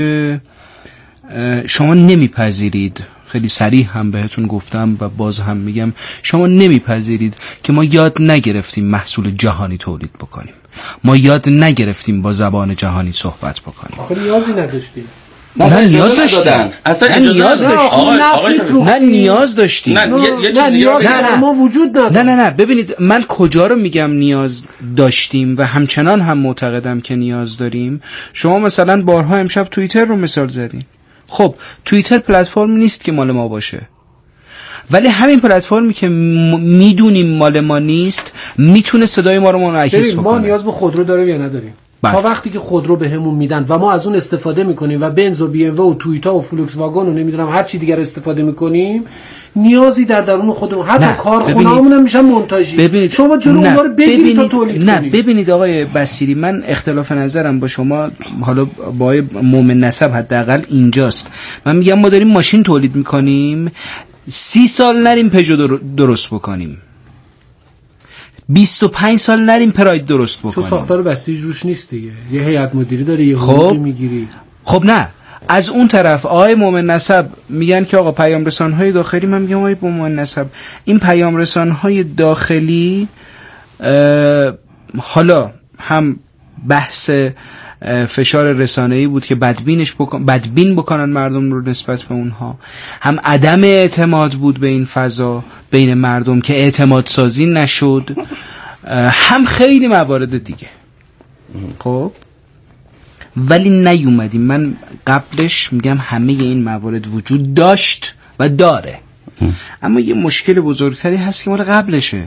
شما نمیپذیرید، خیلی صریح هم بهتون گفتم و باز هم میگم، شما نمیپذیرید که ما یاد نگرفتیم محصول جهانی تولید بکنیم، ما یاد نگرفتیم با زبان جهانی صحبت بکنیم. آخه نیازی نداشتیم. نه نیاز داشتیم. اصلا نیاز داشتیم. نه نیاز داشتیم. نه ما وجود نداره. نه ببینید من کجا رو میگم نیاز داشتیم و همچنان هم معتقدم که نیاز داریم. شما مثلا بارها امشب توییتر رو مثال زدین. خب توییتر پلتفرمی نیست که مال ما باشه، ولی همین پلتفرمی که میدونیم مال ما نیست میتونه صدای ما رو منعکس بکنه. ما نیاز به خودرو داریم یا نداریم؟ تا وقتی که خودرو بهمون میدن و ما از اون استفاده میکنیم و بنز و بی ام و تویوتا و فولکس واگن و نمیدونم هر چی دیگر استفاده میکنیم، نیازی در درون خودمون حتی کارخونه‌مون هم میشن مونتاژی. شما جلو اونها رو بگیرید تا تولید کنید. نه ببینید آقای بصیری، من اختلاف نظرم با شما، حالا با آقای مومن نسب حداقل اینجاست. من میگم ما داریم ماشین تولید میکنیم، 30 سال نریم پژو درست بکنیم، 25 سال نریم پراید درست بکنیم. چون ساختار بسیج روش نیست دیگه، یه هیئت مدیری داره، یه حقوقی میگیری. خب نه، از اون طرف آقای مومن نسب میگن که آقا پیام رسان‌های داخلی، من میگم آقای مومن نسب این پیام رسان‌های داخلی حالا هم بحث فشار رسانه‌ای بود که بدبین بکنن مردم رو نسبت به اونها، هم عدم اعتماد بود به این فضا بین مردم که اعتماد سازی نشد، هم خیلی موارد دیگه. خب ولی نیومدیم. من قبلش میگم همه این موارد وجود داشت و داره، اما یه مشکل بزرگتری هست که مال قبلشه.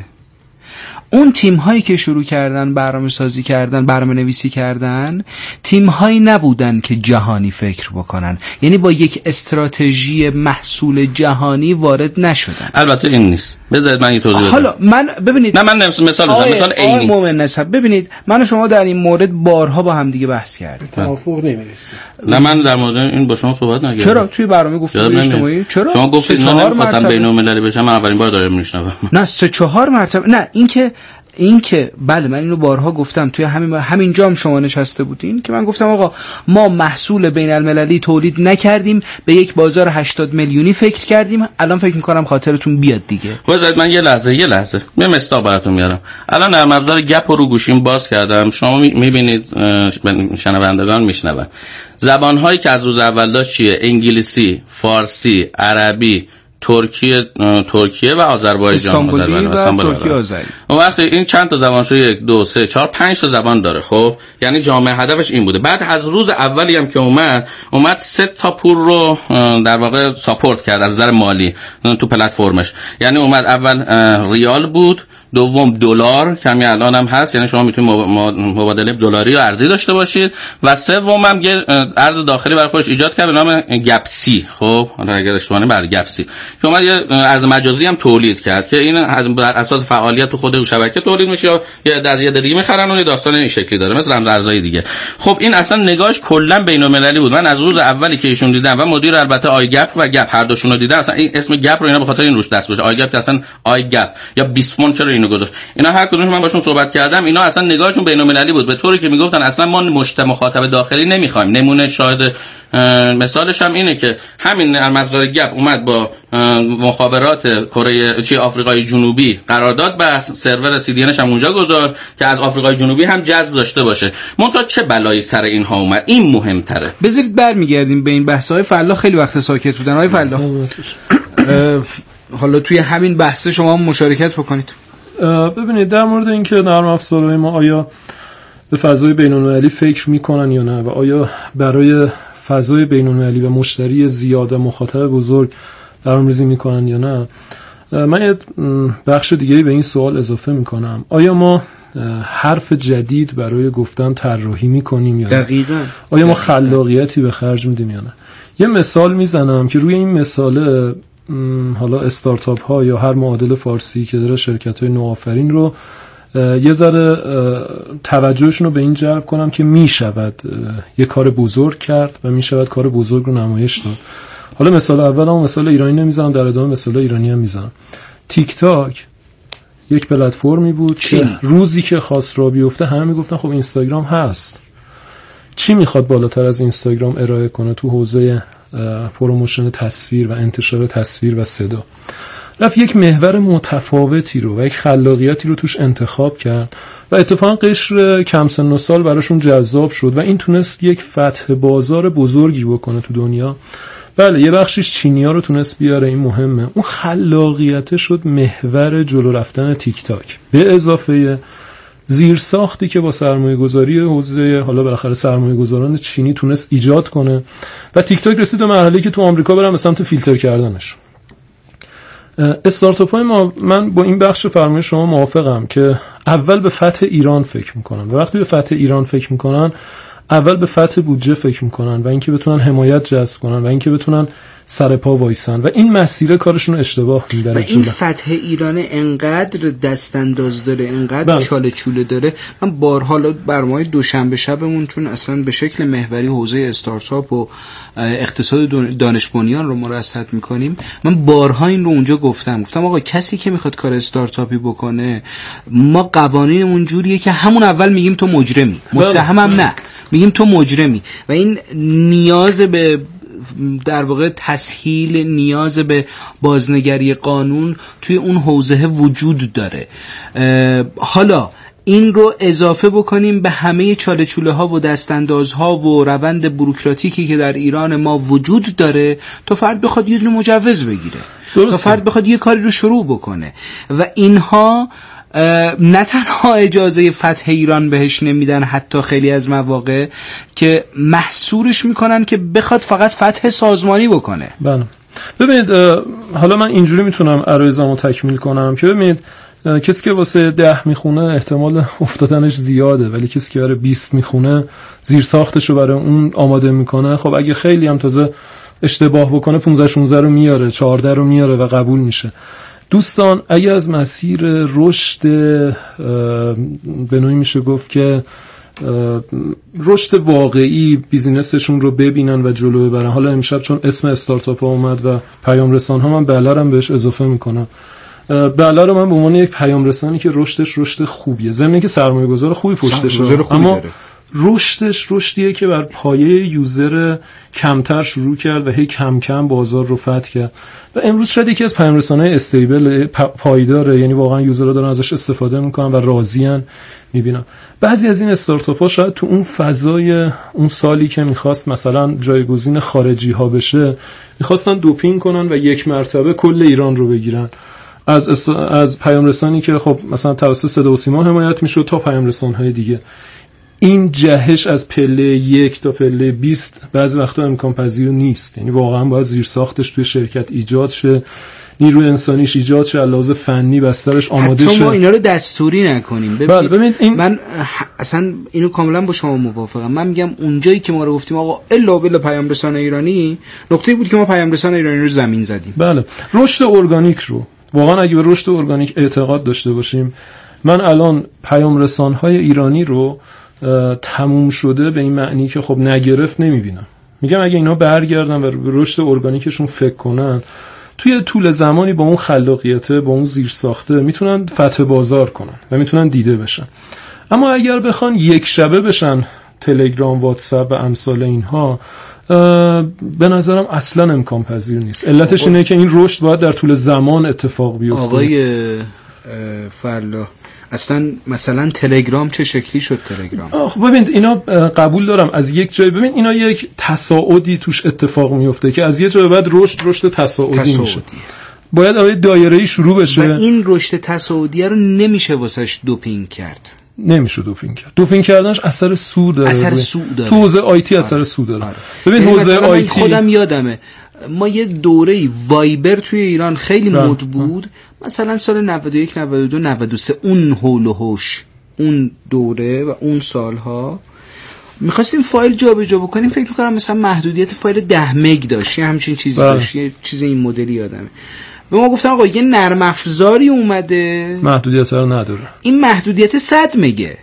اون تیم هایی که شروع کردن برنامه سازی کردن، برنامه نویسی کردن، تیم هایی نبودن که جهانی فکر بکنن، یعنی با یک استراتژی محصول جهانی وارد نشدن. البته این نیست. بذارید من یه توضیح بدم. حالا من ببینید، نه من مثال بزنم، مثال عینی. مومن نسب ببینید، من و شما در این مورد بارها با هم دیگه بحث کردیم، توافق نمیرسیم. نه من در مورد این با شما صحبت نکردم. چرا توی برنامه گفتگوی اجتماعی چرا شما گفتید من نمی‌خواستم بین‌المللی بشم، من اولین بار دارم میشنوم. نه 3-4 مرتبه. نه این که بله من اینو بارها گفتم، توی همین جام شما نشسته بودین که من گفتم آقا ما محصول بین المللی تولید نکردیم، به یک بازار 80 میلیونی فکر کردیم. الان فکر میکنم خاطرتون بیاد دیگه. بذارید من یه لحظه یه مستاق براتون میارم. الان در ابزار گپ رو گوشیم باز کردم، شما میبینید، شنوندگان میشنون زبان‌هایی که از روز اول داشت چیه؟ انگلیسی، فارسی، عربی، ترکیه و آذربایجان. ترکیه آذری. اون وقت این چند تا زبان شو 1 2 3 4 5 تا زبان داره. خب یعنی جامعه هدفش این بوده. بعد از روز اولی هم که اومد 3 تا پول رو در واقع ساپورت کرد از نظر مالی تو پلتفرمش. یعنی اومد اول ریال بود، دوم دلار کمی الان هم هست، یعنی شما میتونید مبادله دلاری و ارزی داشته باشید، و سوم هم یه ارز داخلی برای خودش ایجاد کرد به نام گپسی. خب اگر اشتباه نکنم برای گپسی که اومد یه ارز مجازی هم تولید کرد که این بر اساس فعالیت تو خود شبکه تولید میشه، یا یه دیگه میخرن و داستان این شکلی داره مثل رمز ارزهای دیگه. خب این اصلا نگاهش کلا بین‌المللی بود. من از روز اولی که ایشون دیدم و مدیر البته آی گپ و گپ هر دوشون رو دیدم، اصلا این اسم گپ رو اینا به خاطر این روش دست بشه. آی گپ اصلا آی گپ یا بیسفون چرا اینو گذاشت؟ اینا هر کدومش من باشون صحبت کردم، اینا اصلا نگاهشون بین‌المللی بود، به طوری که میگفتن اصلا ما مخاطب داخلی نمیخوایم. نمونه شاهد مثالش هم اینه که همین ابزار گپ اومد با مخابرات آفریقای جنوبی قرارداد بست، سرور سی دی انش هم اونجا گذاشت که از آفریقای جنوبی هم جذب داشته باشه. منتها چه بلایی سر اینها اومد؟ این مهمتره. بذارید برمیگردیم به این بحث‌های فلاح. خیلی وقت ساکت بودن های فلاح. حالا توی همین بحث شما مشارکت بکنید. ببینید در مورد اینکه نرم افزارهای ما آیا به فضای بین‌المللی فکر میکنن یا نه و آیا برای فضای بین‌المللی و مشتری زیاد و مخاطب بزرگ برنامه‌ریزی میکنن یا نه، من یه بخش دیگه‌ای به این سوال اضافه میکنم. آیا ما حرف جدید برای گفتن طراحی میکنیم یا نه؟ دقیقاً. آیا ما خلاقیتی به خرج میدیم یا نه؟ یه مثال میزنم که روی این مثال حالا استارتاپ ها یا هر معادل فارسی که داره شرکت های نوآفرین رو یه ذره توجهشون رو به این جلب کنم که میشود یه کار بزرگ کرد و میشود کار بزرگ رو نمایش داد. حالا مثال اول هم مثال ایرانی نمیزنم، در ادامه مثال ایرانی هم میزنم. تیک تاک یک پلتفرمی بود که روزی که خواست را بیفته همه میگفتن خب اینستاگرام هست. چی میخواد بالاتر از اینستاگرام ارائه کنه تو حوزه پروموشن تصویر و انتشار تصویر و صدا. رفت یک محور متفاوتی رو و یک خلاقیتی رو توش انتخاب کرد و اتفاقا قشر کم سن و سال براشون جذاب شد و این تونست یک فتح بازار بزرگی بکنه تو دنیا. بله یه بخشش چینی‌ها رو تونست بیاره، این مهمه. اون خلاقیت شد محور جلو رفتن تیک تاک، به اضافه زیر ساختی که با سرمایه گذاری حوزه حالا بالاخره سرمایه گذاران چینی تونست ایجاد کنه و تیک تاک رسید به مرحله‌ای که تو آمریکا برن به سمت فیلتر کردنش. استارتاپ های ما، من با این بخش فرمایش شما موافقم که اول به فتح ایران فکر میکنن و وقتی به فتح ایران فکر میکنن اول به فتح بودجه فکر میکنن و اینکه بتونن حمایت جذب کنن و اینکه بتونن سر پا وایسن و این مسیر کارشون رو اشتباه میبره. و این فتح ایران انقدر دستانداز داره، انقدر چاله چوله داره. من بارها برنامه دوشنبه شبمون چون اصلا به شکل محوری حوزه استارتاپ و اقتصاد دانش بنیان رو مرصد میکنیم، من بارها این رو اونجا گفتم آقا کسی که میخواد کار استارتاپی بکنه، ما قوانینمون جوریه که همون اول میگیم تو مجرمی، متهمم نه، میگیم تو مجرمی و این نیاز به در واقع تسهیل، نیاز به بازنگری قانون توی اون حوزه وجود داره. حالا این رو اضافه بکنیم به همه چاله چوله ها و دستاندازها و روند بوروکراتیکی که در ایران ما وجود داره تا فرد بخواد یه دونه مجوز بگیره، تا فرد بخواد یه کاری رو شروع بکنه و اینها نه تنها اجازه فتح ایران بهش نمیدن، حتی خیلی از مواقع که محصورش میکنن که بخواد فقط فتح سازمانی بکنه. بله ببینید، حالا من اینجوری میتونم عرایزمو تکمیل کنم که ببینید کسی که واسه 10 میخونه احتمال افتادنش زیاده، ولی کسی که برای 20 میخونه زیر ساختش رو برای اون آماده میکنه. خب اگه خیلی هم تازه اشتباه بکنه 15-16 رو میاره، 14 رو میاره و قبول میشه. دوستان اگه از مسیر رشد به نوعی میشه گفت که رشد واقعی بیزینسشون رو ببینن و جلو ببرن، حالا امشب چون اسم استارتاپ ها اومد و پیام رسان ها، من بله هم بهش اضافه میکنم. بله رو من به عنوان یک پیام رسانی که رشدش رشد خوبیه، ضمن که سرمایه گذار خوبی پشتشه، اما رشدش رشدیه که بر پایه یوزر کمتر شروع کرد و هی کم کم بازار رو فتح کرد و امروز شاید یکی از پیام رسانه‌های استیبل پایداره، یعنی واقعا یوزرها دارن ازش استفاده میکنن و راضیان. میبینم بعضی از این استارتاپ‌ها شاید تو اون فضای اون سالی که میخواست مثلا جایگزین خارجی ها بشه، میخواستن دوپینگ کنن و یک مرتبه کل ایران رو بگیرن، از پیام رسانی که خب مثلا توسط صدا و سیما حمایت میشد تا پیام رسان‌های دیگه. این جهش از پله 1 تا پله 20 بعضی وقتا امکان پذیر نیست، یعنی واقعا باید زیر ساختش توی شرکت ایجاد شه، نیروی انسانیش ایجاد شه، علاوه فنی بسترش آماده شه. حتی ما اینا رو دستوری نکنیم. ببینید من اصلا اینو کاملا با شما موافقم. من میگم اونجایی که ما رو گفتیم آقا الا بالله پیام رسان ایرانی، نقطه‌ای بود که ما پیام رسان ایرانی رو زمین زدیم. بله، رشد ارگانیک رو واقعا اگه به رشد ارگانیک اعتقاد داشته باشیم، من الان پیام رسان‌های ایرانی رو تموم شده به این معنی که خب نگرفت نمیبینم. میگم اگه اینا برگردن و به رشد ارگانیکشون فکر کنن، توی طول زمانی با اون خلاقیته، با اون زیر ساخته میتونن فتح بازار کنن و میتونن دیده بشن. اما اگر بخوان یک شبه بشن تلگرام، واتساپ و امثال اینها، به نظرم اصلا امکان پذیر نیست. علتش اینه که این رشد باید در طول زمان اتفاق بیفته. آقای فرلا، اصلا مثلا تلگرام چه شکلی شد؟ تلگرام ببینید اینا قبول دارم از یک جای، ببین اینا یک تصاعدی توش اتفاق میفته که از یه جای بعد رشد تصاعدی میشه. باید اولی دایره‌ای شروع بشه و این رشد تصاعدی رو نمیشه واسش دوپینگ کرد. نمیشه دوپینگ کرد. دوپینگ کردنش اثر سود داره. اثر سود داره. تو حوزه آیتی اثر سود داره. ببین حوزه آیتی خودم یادمه ما یه دوره وایبر توی ایران خیلی مد بود، مثلا سال 91 92 93 اون هول و هوش، اون دوره و اون سالها می‌خواستیم فایل جابجا بکنیم، فکر می‌کنم مثلا محدودیت فایل 10 مگ داشت یا همچین چیزی داشت، یه چیز این مدلی یادمه. به ما گفتن آقا یه نرم افزاری اومده محدودیت رو نداره، این محدودیت 100 مگه.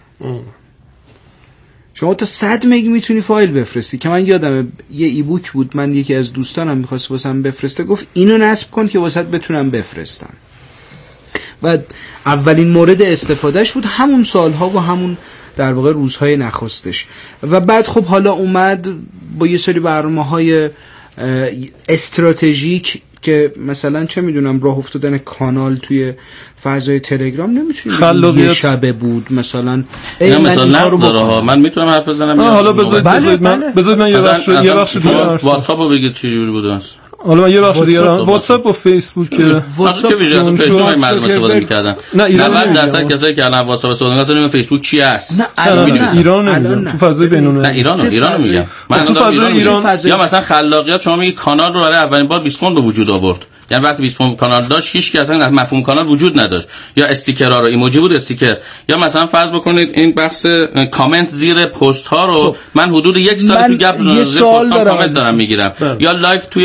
شما تا 100 مگ میتونی فایل بفرستی. که من یادمه یه ایبوک بود، من یکی از دوستانم می‌خواست واسم بفرسته، گفت اینو نصب کن که واسط بتونم بفرستم. و اولین مورد استفادهش بود همون سالها و همون در واقع روزهای نخستش. و بعد خب حالا اومد با یه سری برنامه‌های استراتژیک که مثلا چه میدونم راه افتادن کانال توی فضای تلگرام نمیتونی یه شبه بود مثلا من میتونم حرف بزنم. حالا بذارید من یه بخش واتساپو بگید چه جوری بود اصلا. حالا من یه بخش دیگه واتساپ و فیسبوک که واتساپ ویژه فیسبوک مردم استفاده می‌کردن. 90% کسایی که الان واتساپ استفاده می‌کنن فیسبوک چی است؟ نه ایران نمیدونم. تو فضای بین‌المللی. نه ایران میگم. من تو فضای ایران یا مثلا خلاقیت شما میگی کانال رو برای اولین بار 20 فون به وجود آورد. یعنی وقتی 20 فون کانال داشت هیچ کس اصلا مفهوم کانال وجود نداشت. یا استیکرها رو ایموجی بود استیکر. یا مثلا فرض بکنید این بحث کامنت زیر پست ها رو من حدود یک سال تو گپ زیر پست ها کامنت دارم میگیرم. یا لایو توی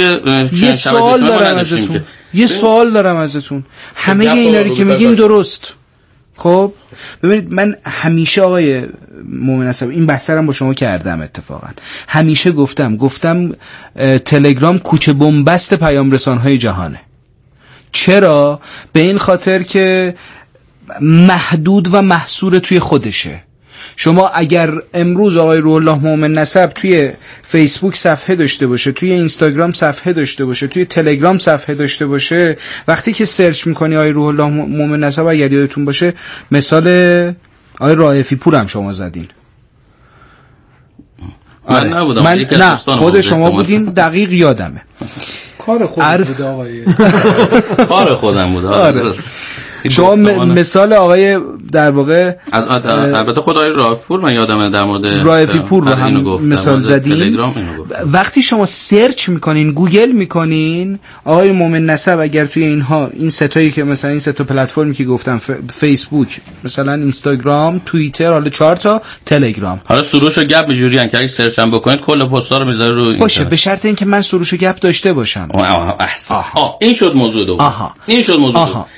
یه سوال دارم ازتون. همه اینا رو که میگین درست. خب ببینید من همیشه آقای مومن عصب این بحثرم با شما کردم اتفاقا. همیشه گفتم تلگرام کوچه بنبست پیام رسان‌های جهانه. چرا؟ به این خاطر که محدود و محصور توی خودشه. شما اگر امروز آقای روح الله مومن نسب توی فیسبوک صفحه داشته باشه، توی اینستاگرام صفحه داشته باشه، توی تلگرام صفحه داشته باشه، وقتی که سرچ میکنی آقای روح الله مومن نسب اگر یادتون باشه مثال آقای رائفی پور هم شما زدین. من نبودم. نه خود شما بودین دقیق یادمه. کار خودم بود آقای کار خودم بود. شما مثال آقای در واقع از البته خدای رائفی پور من یادمه در مورد رائفی پور رو هم مثال زدین. وقتی شما سرچ میکنین گوگل میکنین آقای مومن نسب اگر توی این ستایی که مثلا این ستا پلتفرمی که گفتم فیسبوک مثلا اینستاگرام توییتر حالا 4 تا تلگرام حالا سروش و گپ جوریان که اگه سرچ هم بکنید کل پست‌ها رو میذاره رو باشه به شرط اینکه من سروش و گپ داشته باشم. این شد موضوع دوم. این شد موضوع دوم.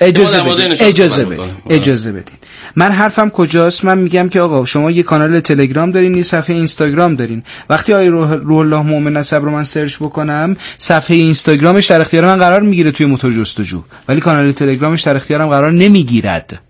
اجازه بدین. من حرفم کجاست؟ من میگم که آقا شما یه کانال تلگرام دارین، یه صفحه اینستاگرام دارین. وقتی آقای روح الله مومن نسب رو من سرچ بکنم، صفحه اینستاگرامش در اختیار من قرار میگیره توی موتور جستجو، ولی کانال تلگرامش در اختیارم قرار نمیگیرد.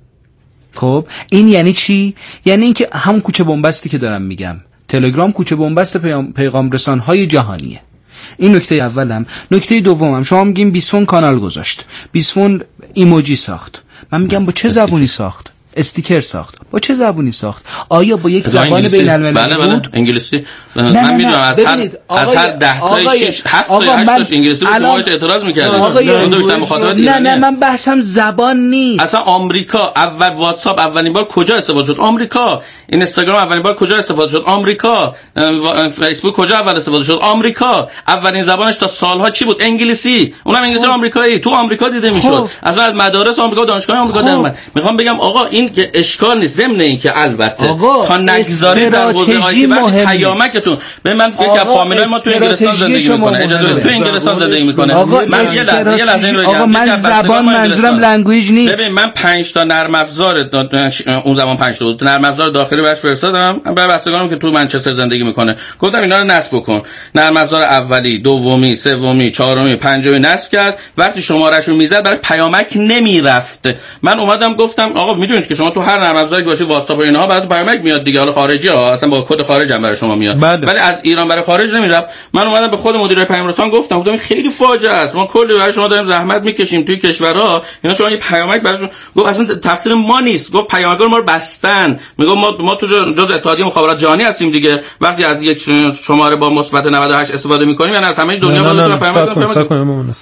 خب این یعنی چی؟ یعنی اینکه همون کوچه بنبستی که دارم میگم، تلگرام کوچه بنبست پیغام رسان‌های جهانیه. این نکته اولم. نکته دومم شما میگین 20 فون کانال گذاشت، 20 فون ایموجی ساخت. من میگم با چه زبونی ساخت؟ استیکر ساخت. با چه زبونی ساخت؟ آیا با یک زبان بین‌المللی بود؟ انگلیسی. من میدونم از هر 10 تا 6 7 تا 8 تاش انگلیسی بود. شما اعتراض می‌کردید. نه من بحثم زبان نیست. اصلا آمریکا اول واتساپ اولین بار کجا استفاده شد؟ آمریکا. اینستاگرام اولین بار کجا استفاده شد؟ آمریکا. فیسبوک کجا اول استفاده شد؟ آمریکا. اولین زبانش تا سالها چی بود؟ انگلیسی. اونم انگلیسی آمریکایی. تو آمریکا دیده میشد. اصلا از مدارس آمریکا دانشگاه آمریکا در اومد. میخوام بگم آقا این که اشکال نیست، ضمن این که البته تا نگذاری در حوزه آیتی وقتی پیامکتون به من فکر که فامیلای ما تو انگلستان زندگی میکنه، اجازه تو انگلستان زندگی میکنه. من یه لحظه آقا من زبان منظورم لنگویج نیست. ببین من 5 تا نرم افزار اون زمان 5 تا بود نرم افزار داخلی براش فرستادم برای بستگانم که تو منچستر زندگی میکنه. گفتم اینا رو نصب بکن. نرم افزار اولی، دومی، سومی، چهارمی، پنجمی نصب کرد. وقتی شمارهشو میزد براش پیامک نمیرفت. من اومدم گفتم آقا میدونید که شما تو هر نرم افزاری که باشه واتساپ و اینها برات پیامک میاد دیگه، حالا خارجی ها اصلا با کد خارج هم برای شما میاد ولی از ایران برای خارج نمیرفت. من اومدم به خود مدیر پیام رسان گفتم این خیلی فاجعه است، ما کلی برای شما داریم زحمت میکشیم توی کشورها، اینا شما یه پیامک براشون. گفت اصلا تفسیر ما نیست، گفت پیامک‌ها ما رو بستن. میگم ما تو جز اتحادیه مخابرات جهانی هستیم دیگه، وقتی از یک شماره با مثبت 98 استفاده میکنیم یعنی از همه دنیا باید پیامک.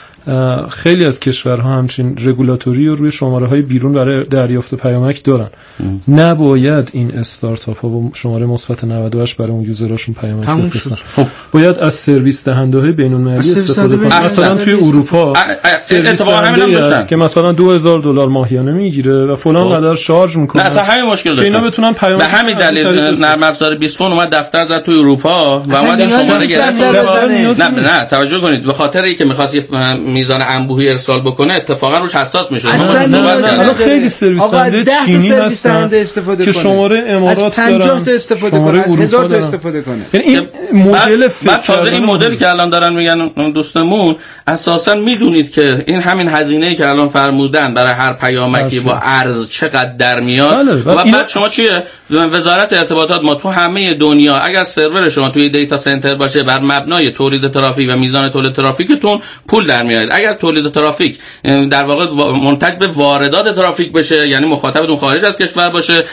خیلی از کشورها همچین رگولاتوری رو روی شماره‌های بیرون برای دریافت پیامک دارن. نباید این استارتاپ ها با شماره مثبت 98 برای اون یوزراشون پیامک بفرستن. باید از سرویس دهنده‌های بین‌المللی استفاده کنن. مثلا توی اروپا سرویس دهنده است که مثلا $2000 ماهیانه میگیره و فلان قدر شارژ میکنه. نه اصلا همین مشکل داشت. اینا بتونن پیامک به همین دلیل نرم افزار 20 فون اومد دفتر زد توی اروپا و اومد این شماره گرفت. نه توجه کنید به خاطر اینکه می‌خواست میزان انبوهی ارسال بکنه اتفاقا روش حساس میشه. الان خیلی سرویس دهنده چینی هستن که شماره امارات از 50 تا استفاده کنه، از 1000 تا استفاده کنه. یعنی این مدل بعد تازه این مدلی که الان دارن میگن دوستمون، اساسا میدونید که این همین هزینه‌ای که الان فرمودن برای هر پیامکی با ارز چقدر در میاد و بعد شما چیه؟ وزارت ارتباطات ما تو همه دنیا اگر سرور شما توی دیتا سنتر باشه بر مبنای تولید ترافیک و میزان تولید ترافیکتون پول در میاد. اگر تولید ترافیک در واقع منتج به واردات ترافیک بشه، یعنی مخاطبتون خارج از کشور باشه،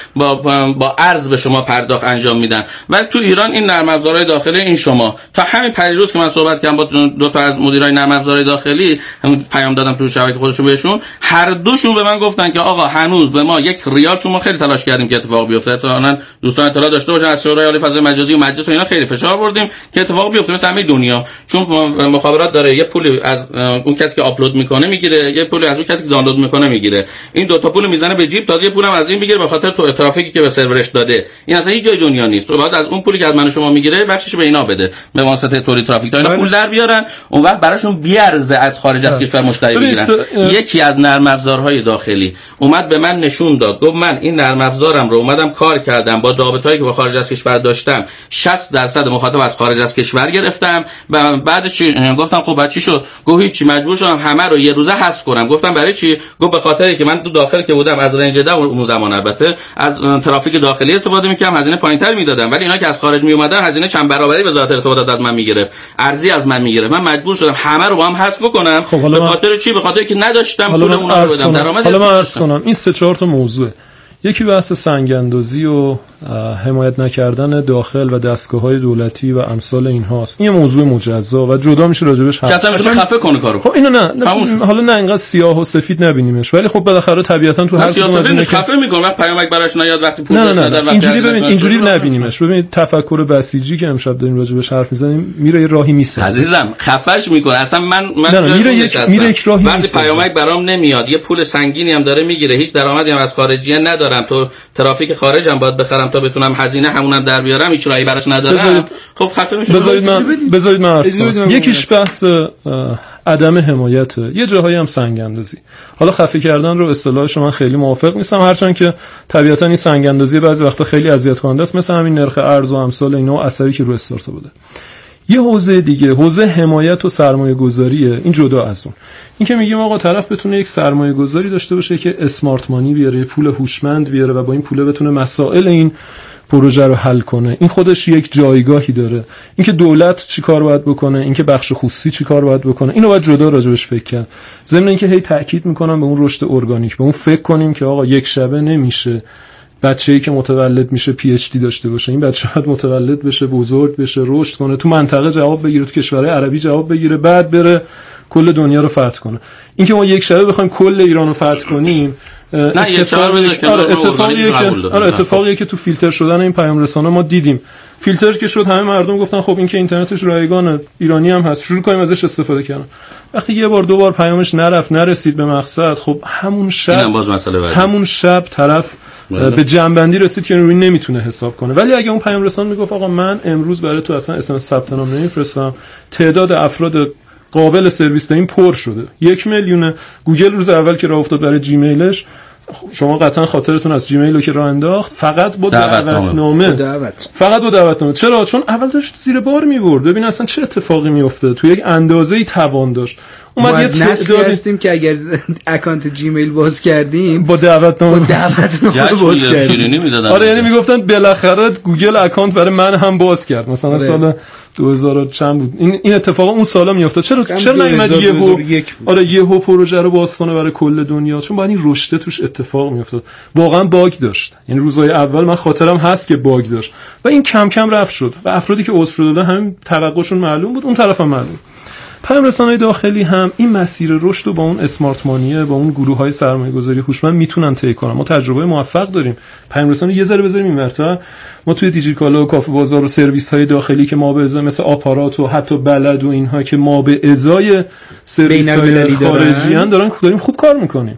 با ارز به شما پرداخت انجام میدن. ولی تو ایران این نرم افزارهای داخلی این شما تا همین پریروز که من صحبت کردم با دو تا از مدیرای نرم افزارهای داخلی پیام دادم تو شبکه خودشون بهشون، هر دوشون به من گفتن که آقا هنوز به ما 1 ریال، چون ما خیلی تلاش کردیم که اتفاق بیفته، تا دوستان اطلاع داشته باشن از شورای عالی فضای مجازی و مجلس و اینا خیلی فشار بردیم که اتفاق بیفته مثل همه دنیا، چون مخابرات داره یه پولی از اون کسی که آپلود میکنه میگیره، یه پولی از اون کسی که دانلود میکنه میگیره. این دو تا پول میزنه به جیب، تازه یه پولم از این میگیره به خاطر ترافیکی که به سرورش داده. این اصلا هیچ جای دنیا نیست. تو بعد از اون پولی که از من و شما میگیره بخشش به اینا بده به واسطه تولید ترافیک، تا اینا پول در بیارن اون وقت براشون بیارزه از خارج از کشور مشتری بگیرن. یکی از نرم افزارهای داخلی اومد به من نشون داد، گفت من این نرم افزارم رو اومدم کار کردم با رابطه‌ای که با خارج از کشور داشتم، 60% مخاطب از خارج از کشور گرفتم و بعد چی گفتم خب بعد چی شد؟ گفت هیچ، مجبور شدم همه رو یه روزه حذف کنم. گفتم برای چی؟ گفت به خاطری که من تو داخل که بودم از رنج ده اون زمان البته از ترافیک داخلی استفاده می‌کردم، هزینه پایین‌تر میدادم، ولی اینا که از خارج میومدن هزینه چند برابری وزارت ارتباطات از من میگرفت، ارزی از من میگرفت. من مجبور شدم همه رو با هم حذف بکنم. به خاطر چی؟ به خاطر که نداشتم پول اونها رو بدم، درآمد. حالا من عرض کنم این 3-4 تا موضوع. یکی بحث سنگ‌اندازی و حمایت نکردن داخل و دستگاه‌های دولتی و امثال اینهاست. این موضوع مجزا و جدا میشه راجبش حرف زدن. خفه کنه کارو. خب اینو نه حالا نه اینقدر سیاه و سفید نبینیمش، ولی خب بالاخره طبیعتا تو هر کدوم از اینا خفه میکنه وقت پیامک براش نیاد، وقتی پول داشت ندن. اینجوری ببین، اینجوری نبینیمش. ببینید تفکر بسیجی که امشب داریم راجبش حرف میزنیم میره یه راهی میسازه. عزیزم خفش میکنه اصلا. من میره یک راهی وقتی پیامک برام نمیاد، یه پول سنگینی هم داره میگیره، هیچ درآمدی هم از خارجیه ندارم، تو ترافیک خارجم باید بخرم تا بتونم هزینه همونم در بیارم، هیچ راهی براش ندارم. خب خفه میشه. بذارید من یکیش بحث عدم حمایت، یه جاهایی هم سنگ‌اندازی. حالا خفه کردن رو اصطلاحش من خیلی موافق نیستم، هرچند که طبیعتا این سنگ‌اندازی بعضی وقتا خیلی اذیت کننده است، مثل همین نرخ ارز و امثال اینا و اثری که رو استارتاپ بوده. یه حوزه دیگه، حوزه حمایت و سرمایه‌گذاریه. این جدا از اون. این که میگیم آقا طرف بتونه یک سرمایه‌گذاری داشته باشه که اسمارت مانی بیاره، پول هوشمند بیاره و با این پول بتونه مسائل این پروژه رو حل کنه، این خودش یک جایگاهی داره. اینکه دولت چی کار باید بکنه، اینکه بخش خصوصی چی کار باید بکنه، اینو باید جدا راجبش فکر کرد. ضمن اینکه هی تاکید میکنم به اون رشد ارگانیک، به اون فکر کنیم که آقا یک شبه نمیشه بچه‌ای که متولد میشه پی اچ دی داشته باشه. این بچه باید متولد بشه، بزرگ بشه، رشد کنه، تو منطقه جواب بگیره، تو کشورهای عربی جواب بگیره، بعد بره کل دنیا رو فتح کنه. اینکه ما یک شبه بخوایم کل ایران رو فتح کنیم، نه اتفاقیه که تو فیلتر شدن این پیام رسانه ما دیدیم. فیلتر که شد همه مردم گفتن خب این که اینترنتش رایگانه، ایرانی هم هست، شروع کنیم ازش استفاده کردن. وقتی یه بار دو بار پیامش نرسید به مقصد، خب همون شب طرف به جنبندی رسید که روی نمیتونه حساب کنه. ولی اگه اون پیام رسان میگفت آقا من امروز برای تو اصلا اسم ثبت نام نمیفرستم، تعداد افراد قابل سرویس دهیم پر شده، 1 میلیون. گوگل روز اول که راه افتاد برای جیمیلش، شما قطعا خاطرتون از جیمیل رو که راه انداخت فقط با دعوتنامه، فقط با دعوتنامه. چرا؟ چون اول داشت زیر بار میبرد. ببین اصلا چه اتفاقی میفته، تو یک اندازه‌ای توان داشت. ما از نسلی هستیم که اگر اکانت جیمیل باز کردیم با دعوتنامه باز کردیم. آره یعنی میگفتن بالاخره گوگل اکانت برای من هم باز کرد، مثلا سال 2000 چند بود این اتفاق اون سالا میافتاد. چرا نمیاد یهو پروژه رو باز کنه برای کل دنیا؟ چون باید این رشد توش اتفاق میافتاد. واقعا باگ داشت، یعنی روزهای اول من خاطرم هست که باگ داشت و این کم کم رفت شد و افرادی که عذر دادن همین توقعشون معلوم بود، اون طرف هم معلوم. پیام رسانه‌های داخلی هم این مسیر رشد رو با اون اسمارت مانیه، با اون گروه‌های سرمایه‌گذاری هوشمند میتونن طی کنن. ما تجربه موفق داریم. پیام رسانه یه ذره بذاریم اینورتا، ما توی دیجیکالا و کافه بازار و سرویس‌های داخلی که ما به ازای مثل آپارات و حتی بلد و اینها که ما به ازای سرویس‌های خارجی ان داریم خوب کار می‌کنیم.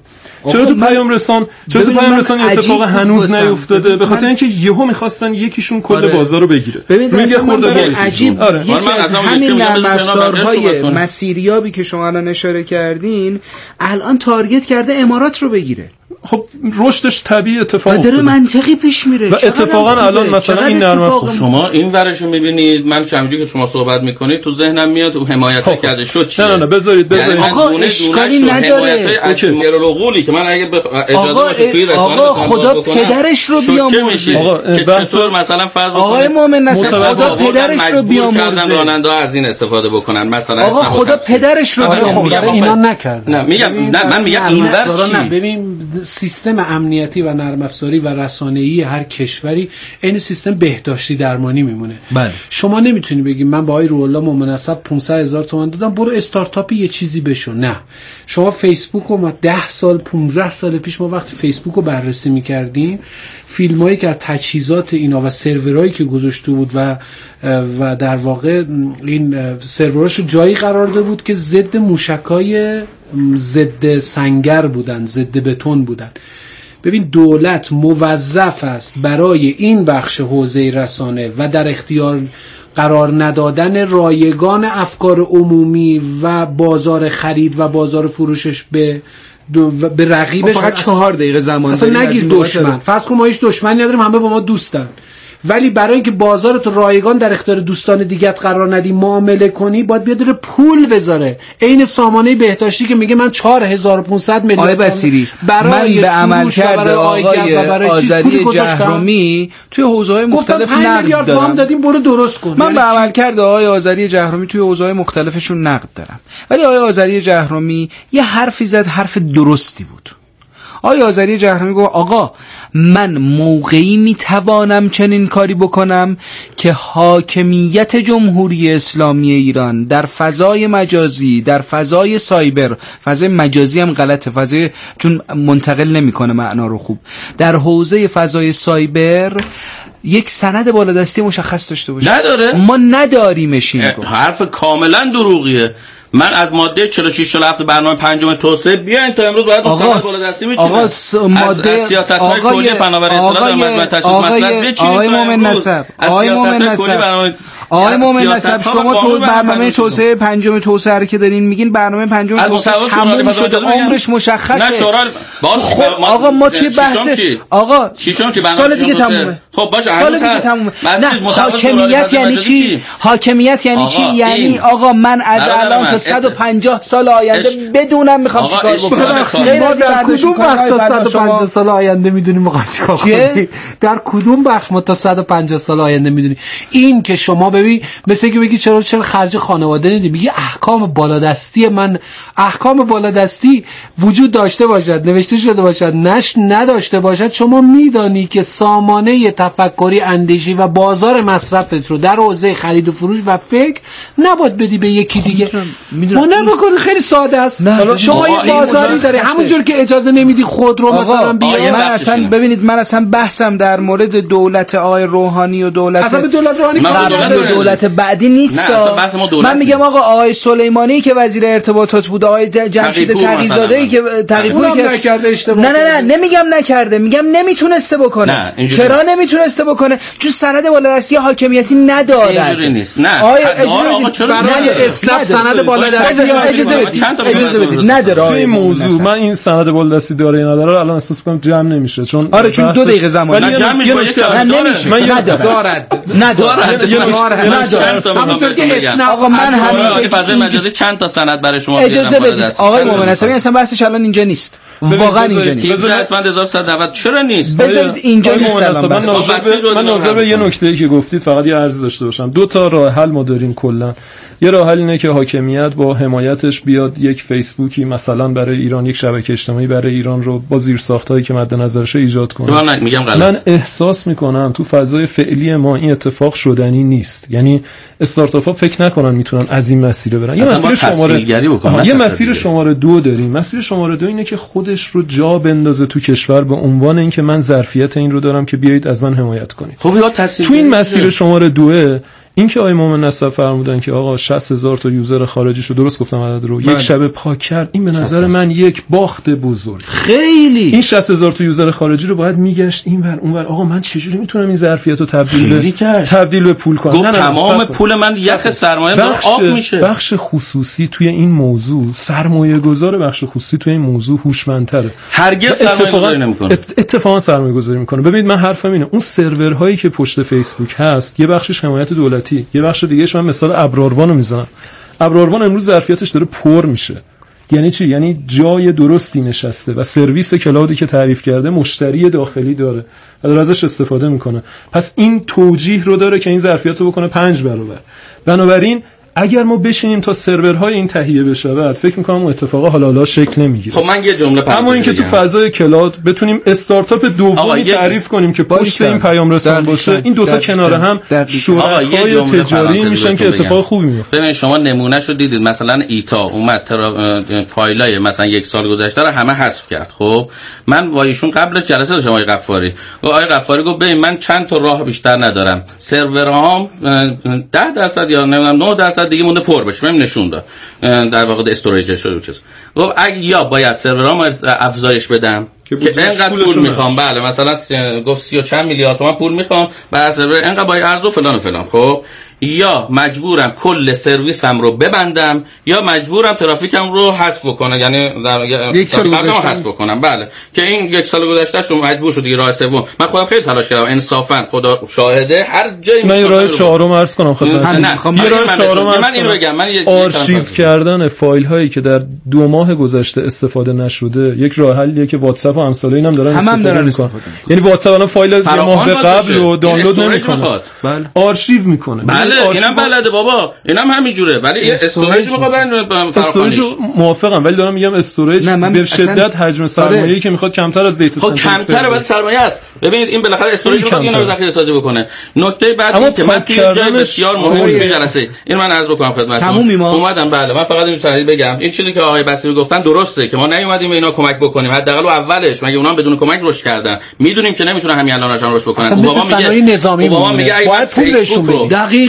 چرا تو پیام رسان اتفاق هنوز نیفتاده؟ به خاطر اینکه یهو می‌خواستن یکیشون کل بازار رو بگیره. روی خورده عجیب یکی از همین نرم افزارهای مسیریابی که شما الان اشاره کردین الان تارگت کرده امارات رو بگیره. خب رشدش طبیعی اتفاق افتاده. داره منطقی پیش میره. و اتفاقا الان مثلا این نرم افزار شما این ورشو میبینید، من همینجوری که شما صحبت میکنید تو ذهنم میاد تو حمایت که ازش شد چیه؟ نه بذارید آقا اشکالی نداره. حمایت که من اگه اجازه باشه توی رسانه آقا خدا پدرش رو بیامرزه. که چطور مثلا فرض آقای مومن نصر خدا پدرش رو بیامرزه. راننده از این استفاده بکنن مثلا. آقا خدا پدرش رو بیامرزه. اینا نکرد. نه میگم نه من میگم این ور چی؟ ببین سیستم امنیتی و نرم افزاری و رسانه‌ای هر کشوری این سیستم بهداشتی درمانی میمونه. بله. شما نمیتونی بگی من با آقای روح‌الله مومن نصر 500,000 تومان دادم برو استارتاپی یه چیزی بشو. نه شما فیسبوک رو ما 10 سال 15 سال پیش ما وقتی فیسبوک رو بررسی میکردیم فیلمایی که از تجهیزات اینا و سرورایی که گذاشته بود و در واقع این سرورش جایی قرار داده بود که ضد موشکای ضد سنگر بودن، ضد بتون بودن. ببین دولت موظف است برای این بخش حوزه رسانه و در اختیار قرار ندادن رایگان افکار عمومی و بازار خرید و بازار فروشش به رقیبش فقط 4 دقیقه زمان اصلا نگیر دشمن. فرض کن ما هیچ دشمنی نداریم، همه با ما دوستن، ولی برای اینکه بازارت رایگان در اختیار دوستان دیگت قرار ندی معامله کنی باید بیاد پول بذاره. عین سامانه بهداشتی که میگه من 4500 میلیون آقای بصیری برای به عملکرد آقای آذری جهرومی توی حوزه‌های مختلف نقد دارم. دادیم برو درست کن. من به عملکرد آقای آذری جهرومی توی حوزه‌های مختلفشون نقد دارم، ولی آقای آذری جهرومی یه حرفی زد، حرف درستی بود. آقای آذری جهرومی گفت آقا من موقعی میتوانم چنین کاری بکنم که حاکمیت جمهوری اسلامی ایران در فضای مجازی، در فضای سایبر، فضای مجازی هم غلطه، فضای چون منتقل نمیکنه معنا رو خوب، در حوزه فضای سایبر یک سند بالادستی مشخص داشته باشه. نداره. ما نداریمش. این حرف کاملا دروغیه. من از ماده 46 47 برنامه پنجم توسعه بیاین تا امروز باید اون بالادستی میچینه. آقا ماده از سیاست‌های کلی فناوری اطلاعات و تشخیص مسئله بچینید. آقای مومن نصر، آقای مومن نصر شما تو برنامه توسعه پنجم توسعه که دارین میگین برنامه پنجم توسعه تموم شده، عمرش مشخصه. نه شورا آقا ما توی بحث آقا سال دیگه تمومه. خب باشه سال دیگه تمومه. نه حاکمیت یعنی چی؟ حاکمیت یعنی چی؟ یعنی آقا من از الان تا 150 سال آینده بدونم میخوام چیکار بکنم. ما در کدوم بخش تا 150 سال آینده میدونیم میخوام چیکار کنیم؟ در کدوم بخش ما تا 150 سال آینده میدونیم؟ این که شما ببین مثل که بگی چرا خرج خانواده ندی، میگی احکام بالادستی من، احکام بالادستی وجود داشته باشد، نوشته شده باشد، نداشته باشد، شما میدانی که سامانه تفکری، اندیشی و بازار مصرفت رو در حوزه خرید و فروش و فکر نباید بدی به یکی دیگه. نه بکنه خیلی ساده است. شما یه بازاری داره، همونجور که اجازه نمیدی خودرو مثلا بیاد. من اصلا ببینید من اصلا بحثم در مورد دولت آقای روحانی و دولت اصلا به دولت روحانی دولت بعدی نیست. من میگم آقا آقای سلیمانی که وزیر ارتباطات بود، آقای جمشید تقی‌زاده‌ای که تقی‌پوری که نکرده اشتباه. نه نمیگم نکرده، میگم نمیتونسته بکنه. چرا نمیتونسته بکنه؟ چون سند بالادستی حاکمیتی نداره. اینجوری نیست. نه آقا چرا اسلام سند بالادستی اجازه بدید نداره. این موضوع من این سند بالادستی داره یا نداره الان احساس می‌کنم جمع نمیشه، چون آره چون 2 دقیقه زمان جمع میشه. نداره. همونطور که اسنپ آقا من همیشه فضای مجازی چند تا سند برای شما اجازه بدید آقای مومن نصری اصلا بحثش الان اینجا نیست، واقعا اینجا نیست. اینجا اسفند 1190 چرا نیست؟ بذارید اینجا نیست. من ناظر به یه نکته‌ای که گفتید فقط یه عرض داشته باشم. 2 تا راه حل ما داریم کلا. یه راه حل اینه که حاکمیت با حمایتش بیاد یک فیسبوکی مثلا برای ایران، یک شبکه اجتماعی برای ایران رو با زیرساختایی که مد نظرشه ایجاد کنه. من احساس میکنم تو فضای فعلی ما این اتفاق شدنی نیست. یعنی استارتاپ‌ها فکر نکنن میتونن از این مسیر برن. یه مسیر شماره 2 داریم. مسیر شماره 2 اینه که خودش رو جا بندازه تو کشور به عنوان اینکه من ظرفیت این رو دارم که بیایید از من حمایت کنید. خب یا تو این مسیر شماره 2 این که آقای مومن نصب فرمودن که آقا 60,000 تا یوزر خارجیشو درست گفتم عدد رو یک شب پاک کرد، این به نظر من یک باخت بزرگ. خیلی این 60,000 تا یوزر خارجی رو باید میگشت اینور اونور. آقا من چجوری میتونم این ظرفیتو تبدیل به پول کنم؟ گفت تمام پول من یخ سرمایه داره آب میشه. بخش خصوصی توی این موضوع، سرمایه‌گذار بخش خصوصی توی این موضوع هوشمندتره. هرگز سرمایه‌گذاری نمیکنه. اتفاقا سرمایه‌گذاری میکنه. ببینید من حرفم اینه، اون سرورهایی که پشت فیسبوک هست یه بخشش حمایت دولتی، یه بخش دیگه‌ش من مثال ابراروانو میزنم. ابراروان امروز ظرفیتش داره پر میشه. یعنی چی؟ یعنی جای درستی نشسته و سرویس کلاودی که تعریف کرده مشتری داخلی داره و داره ازش استفاده میکنه. پس این توجیه رو داره که این ظرفیت رو بکنه 5 برابر. بنابراین اگر ما بشینیم تا سرورهای این تهیه بشه، فکر میکنم اون اتفاقا حالا شکل نمیگیره. خب من یه جمله اما اینکه تو فضای کلاد بتونیم استارتاپ دومی تعریف کنیم که پشت این پیام رسان باشه، این دوتا کنار هم شرکای تجاری میشن که اتفاق خوبی میفته. ببین شما نمونهشو دیدید، مثلا ایتا اومد فایلای مثلا 1 سال گذشته رو همه حذف کرد. خب من با ایشون قبلش جلسه داشتم آقای غفاری. آقای غفاری گفت ببین من چند تا راه بیشتر ندارم، سرورام 10% یا نمیدونم 9% دیگه مونده پر بشه. من نشون داد در واقع استوریج شده چیز. گفت اگه یا باید سرورام افزایش بدم که اینقدر پول میخوام، بله مثلا گفت 30 و چند میلیارد تومان پول میخوام برای سرور، اینقدر باید ارز و فلان و فلان. خب یا مجبورم کل سرویسم رو ببندم یا مجبورم ترافیکم رو حذف بکنم، یعنی در یک سال گذشته حذف بکنم. بله که این 1 سال گذشتهش رو مجبور شد دیگه. راه سوم من خودم خیلی تلاش کردم، انصافا خدا شاهده هر جایی من راه چهارم عرض کنم خدمت. یه راه چهارم من اینو بگم، من آرشیو کردن فایل هایی که در 2 ماه گذشته استفاده نشده یک راه حلیه که واتساپ و امثال اینم دارن استفاده میکنن. یعنی واتساپ الان فایل از یه ماه به قبل رو دانلود نمیکنه، بله آرشیو میکنه. بله اینم بلده بابا، اینم همینجوره. ولی استوریج مقابل استوریج موافقم، ولی دارم میگم استوریج به شدت حجم سرمایه‌ای که میخواد کمتر از دیتا سنتر. خب کمتره ولی سرمایه است. ببینید این بالاخره استوریج میخواد اینو ذخیره سازی بکنه. نکته بعد این که من توی جای بسیار مهمی جلسه این من عرض بکنم خدمتتون اومدم. بله من فقط این سریع بگم این چیزی که آقای بصیری گفتن درسته که ما نیومدیم به اینا کمک بکنیم، حداقل اولش مگه اونا بدون کمک رشد کردن، میدونیم که نمیتونن همین الانشون رشد بکنن. بابا میگه باید پول بهشون بدید.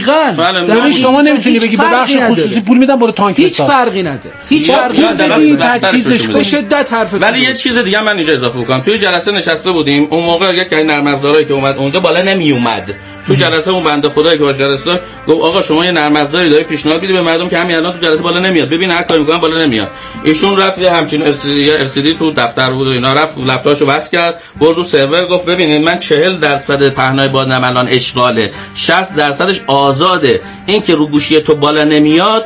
دقیقاً شما نمیتونی بگی به بخش خصوصی پول میدم برو تانک هیچ فرقی نداره، هیچ فرقی نداره. تجهیزش به شدت حرف. ولی یه چیز دیگه من اینجا اضافه کنم. توی جلسه نشسته بودیم اون موقع یک نرم افزاری که اومد اونجا بالا نمی اومد. تو جلسه اون بنده خدایی که با جلسه داشت گفت آقا شما یه نرم افزاری داری پیشنهاد میدی به مردم که همین الان تو جلسه بالا نمیاد، ببین هر کاری میکنن بالا نمیاد. ایشون رفت یه همچین LCD تو دفتر بود و اینا، رفت لپتاپشو وصل کرد برد رو سرور، گفت ببینید من 40% پهنای بادم الان اشغاله، 60%ش آزاده. این که رو گوشی تو بالا نمیاد،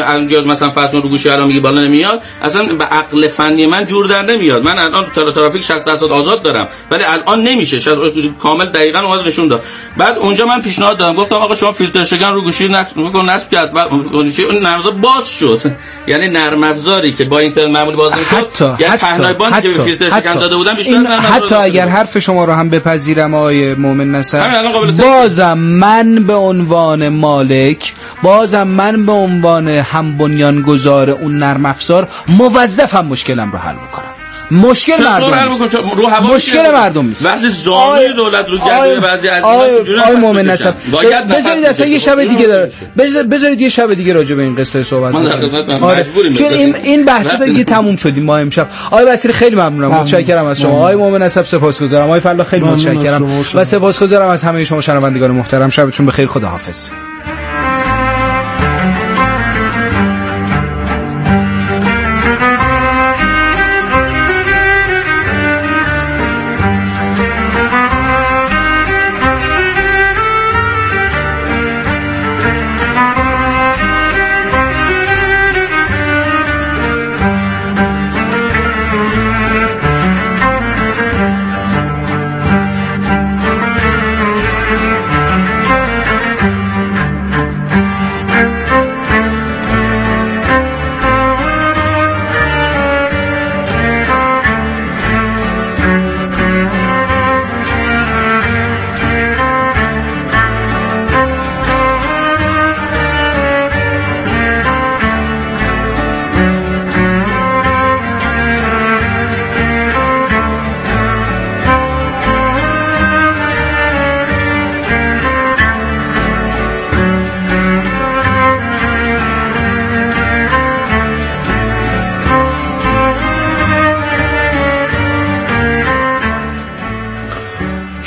مثلا فرض کن رو گوشی الان میگی بالا نمیاد، اصلا به عقل فنی من جور در نمیاد. من الان ترافیک 60% آزاد دارم ولی الان نمیشه، کامل دقیقاً اومد نشون داد. بعد اونجا من پیشنهاد دادم، گفتم آقا شما فیلتر شکن رو گوشی نصب کرد و اون نرم افزار باز شد. یعنی نرم افزاری که با اینترنت معمولی باز نمیشد، یعنی پهنای باند که فیلتر شکن داده بودن بیشتر نرم افزار. حتی اگر حرف شما رو هم بپذیرم آقای مومن نصر، بازم من به عنوان مالک، بازم من به عنوان هم بنیانگذار اون نرم افزار موظفم مشکلم رو حل بکنم. مشکل مردم نیست. وقتی زامنه دولت رو گرده بعضی از آقای مومن نصر بذارید اصلا یه شب دیگه داره، بذارید یه شب دیگه راجع به این قصه صحبت کنیم. چون این بحث دیگه تموم شدیم ما امشب. آقای بصیری خیلی ممنونم، متشکرم از شما. آقای مومن نصر سپاسگزارم. آقای فلا خیلی متشکرم و سپاسگزارم از همه شما شنوندگان محترم. شبتون بخیر، خداحافظ.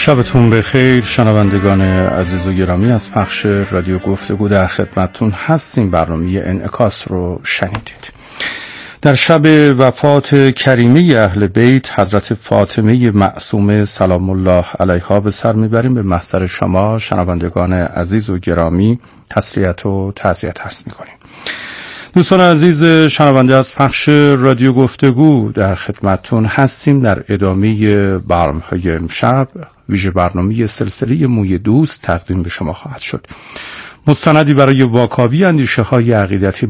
شبتون بخیر شنوندگان عزیز و گرامی. از پخش رادیو گفتگو در خدمتتون هستیم. برنامه انعکاس رو شنیدید. در شب وفات کریمه اهل بیت حضرت فاطمه معصومه سلام الله علیها به سر میبریم. به محضر شما شنوندگان عزیز و گرامی تسلیت و تعزیت عرض میکنیم. دوستان عزیز شنونده از پخش رادیو گفتگو در خدمتتون هستیم. در ادامه برنامه‌های امشب ویژه برنامه سلسله موی دوست تقدیم به شما خواهد شد. مستندی برای واکاوی اندیشه‌های عقیدتی